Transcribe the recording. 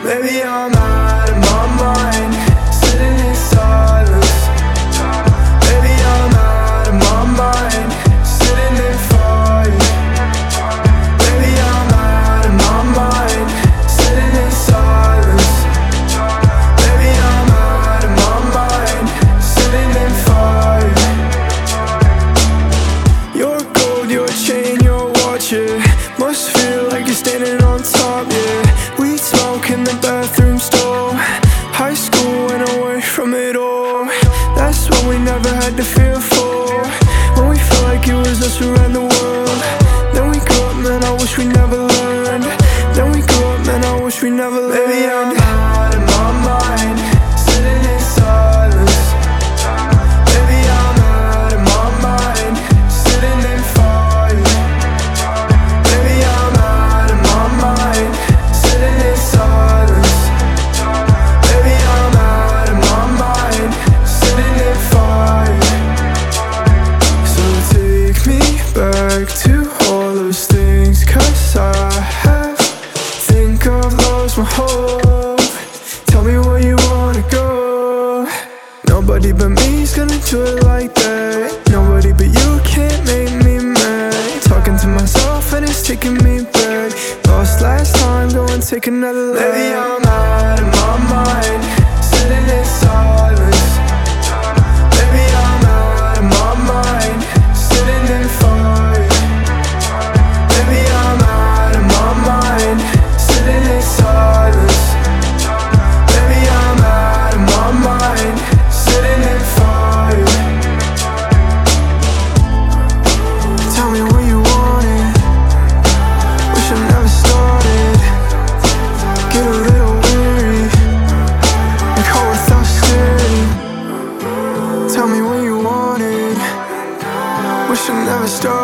Maybe I'm out of my mind, sitting in silence. Maybe I'm out of my mind, sitting in fire. Maybe I'm out of my mind, sitting in silence. Maybe I'm out of my mind, sitting in fire. Your gold, your chain, your watch, yeah. Must feel like you're standing on top, yeah. Weed smoke in the bathroom stall. High school went away from it all. That's what we never had to fear for. When we felt like it was us around the world. Then we grew up, man, I wish we never learned. Then we grew up, man, I wish we never learned. Maybe I'm out of my mind, sitting in silence. Maybe I'm out of my mind, sitting in fire. Maybe I'm out of my mind, sitting in silence. Maybe I'm out of my mind, sitting in fire. So take me back to all those things, 'cause I have, think I've lost my hope. Tell me where you wanna go. Nobody but me's gonna do it like that. Nobody but you can't make me mad. Talking to myself and it's taking me back. Lost last time, go and take another lap. Maybe I'm out of my mind, sitting in silence. Maybe I'm out of my mind, sitting in fire. Maybe I'm out of my mind, sitting in silence. Maybe I'm out of my mind, sitting in fire. Tell me what you wanted. Wish I never started. Get a little weary, like how without scary. Tell me what you wanted. Wish I never started.